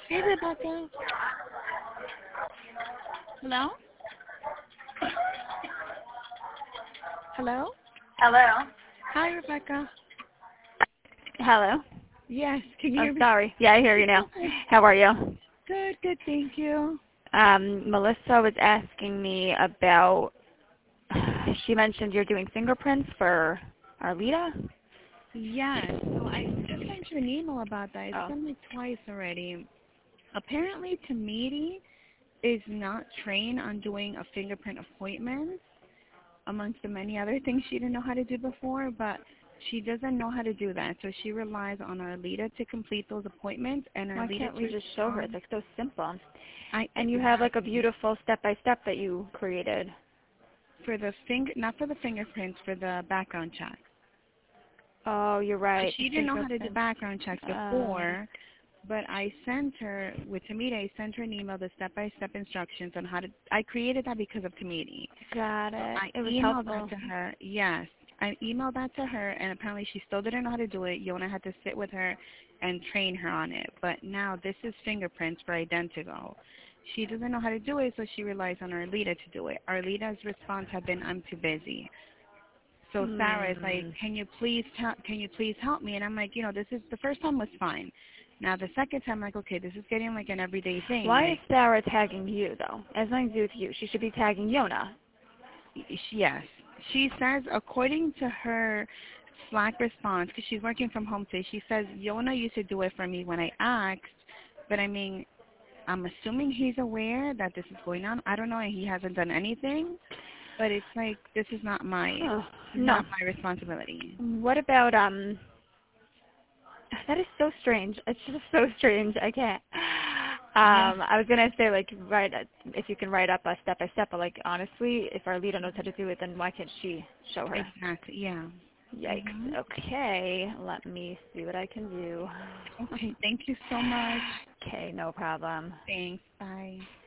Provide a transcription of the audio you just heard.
Hey, Rebecca. Hello? Hello? Hello. Hi, Rebecca. Hello. Yes, can you Oh, hear me? sorry. Yeah, I hear you now. Okay. How are you? Good, good, thank you. Melissa was asking me about, she mentioned you're doing fingerprints for Arlita? Yes, so I just sent you an email about that. It's Oh. been like twice already. Apparently, Tamidi is not trained on doing a fingerprint appointment, amongst the many other things she didn't know how to do before, but she doesn't know how to do that. So she relies on Arlita to complete those appointments, and Why Arlita can't we to just show her? respond. It's like so simple. I And you have like a exactly. beautiful step-by-step that you created. For the not for the fingerprints, for the background check. Oh, you're So right. The she didn't know how to do fingerprints. background checks before, but I sent her, with Tamidi, I sent her an email, the step-by-step instructions on how to, I created that because of Tamidi. Got So it. I It was emailed that helpful. to her, yes. I emailed that to her, and apparently she still didn't know how to do it. Yona had to sit with her and train her on it. But now this is fingerprints for Identigo. She doesn't know how to do it, so she relies on Arlita to do it. Arlita's response had been, I'm too busy. So Sarah is like, Hmm. can you please help me? And I'm like, this is, the first time was fine. Now the second time, I'm like, okay, this is getting like an everyday thing. Why is Like, Sarah tagging you, though? As long as it's you. She should be tagging Yona. yes. She says, according to her Slack response, because she's working from home today, she says, Yona used to do it for me when I asked, but I mean, I'm assuming he's aware that this is going on. I don't know, and he hasn't done anything, but it's like, this is not Oh, it's no. not my responsibility. What about, that is so strange. It's just so strange. I can't. Yes, I was going to say, like, if you can write up a step-by-step, but, like, honestly, if our leader knows how to do it, then why can't she show her? exactly, yeah. Yikes. Okay, let me see what I can do. Okay, thank you so much. Okay, no problem. Thanks, bye.